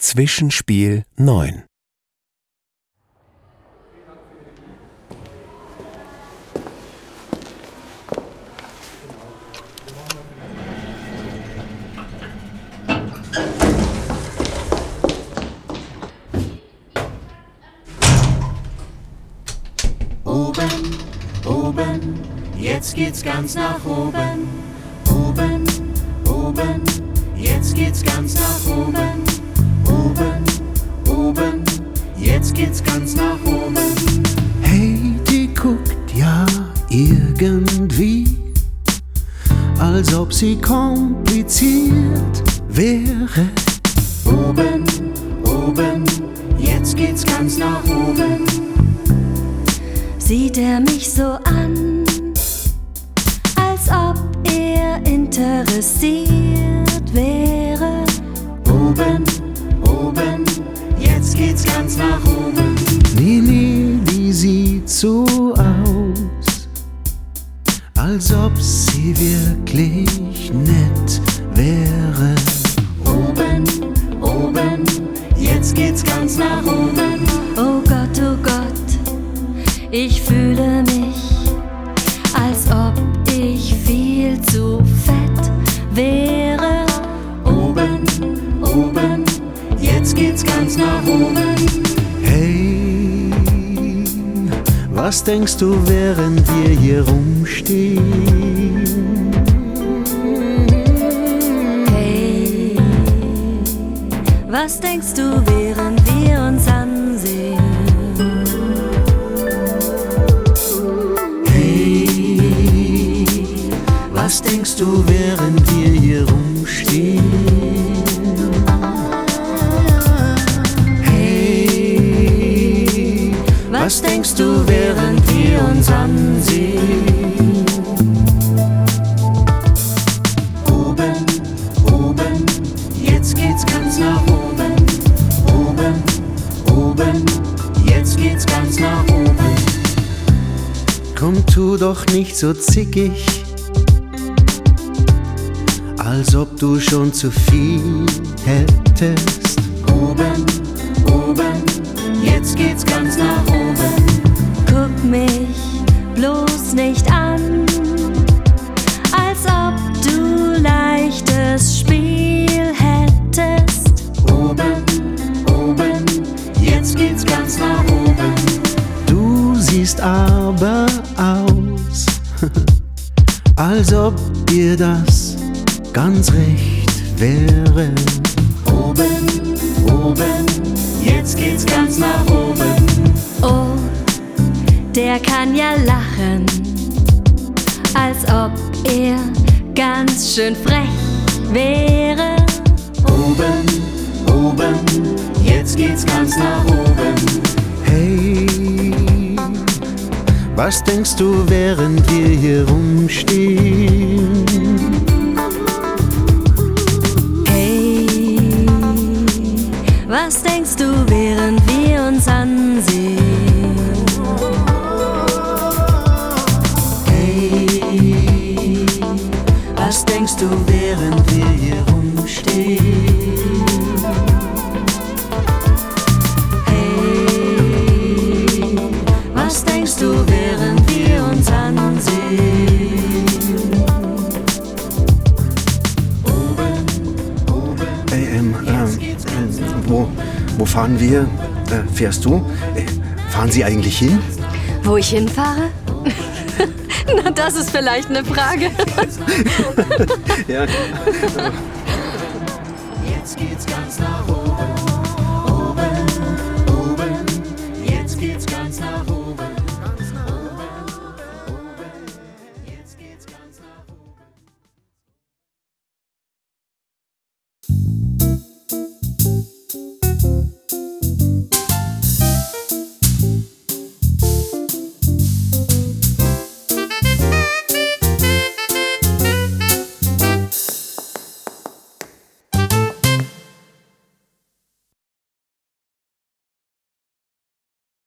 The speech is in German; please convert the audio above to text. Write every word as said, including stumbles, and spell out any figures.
Zwischenspiel neun. Oben, oben, jetzt geht's ganz nach oben. Oben, oben, jetzt geht's ganz nach oben. Oben, oben, jetzt geht's ganz nach oben. Hey, die guckt ja irgendwie, als ob sie kompliziert wäre. Oben, oben, jetzt geht's ganz nach oben. Sieht er mich so an, als ob er interessiert wäre. Oben, oben, jetzt geht's ganz nach oben. Nee, nee, die sieht so aus, als ob sie wirklich nett wäre. Oben, oben, jetzt geht's ganz nach oben. Oh Gott, oh Gott, ich fühle mich, als ob ich viel zu fett wäre. Oben, oben, jetzt geht's ganz nach oben. Hey, was denkst du, während wir hier rumstehen? Hey, was denkst du, während wir uns ansehen? Was denkst du, während wir hier rumstehen? Hey, was denkst du, während wir uns ansehen? Oben, oben, jetzt geht's ganz nach oben. Oben, oben, jetzt geht's ganz nach oben. Komm, tu doch nicht so zickig, als ob du schon zu viel hättest. Oben, oben, jetzt geht's ganz nach oben. Guck mich bloß nicht an, als ob du leichtes Spiel hättest. Oben, oben, jetzt geht's ganz nach oben. Du siehst aber aus, als ob dir das ganz recht wäre. Oben, oben, jetzt geht's ganz nach oben. Oh, der kann ja lachen, als ob er ganz schön frech wäre. Oben, oben, jetzt geht's ganz nach oben. Hey, was denkst du, während wir hier rumstehen? Hey, was denkst du, während wir uns ansehen? Hey, was denkst du, während wir hier rumstehen? Hey, was denkst du, während wir uns ansehen? Oben, oben, Ey, ähm, ähm, wo, wo fahren wir? Äh, fährst du? Äh, fahren Sie eigentlich hin? Wo ich hinfahre? Na, das ist vielleicht eine Frage. Ja. jetzt geht's ganz nach oben.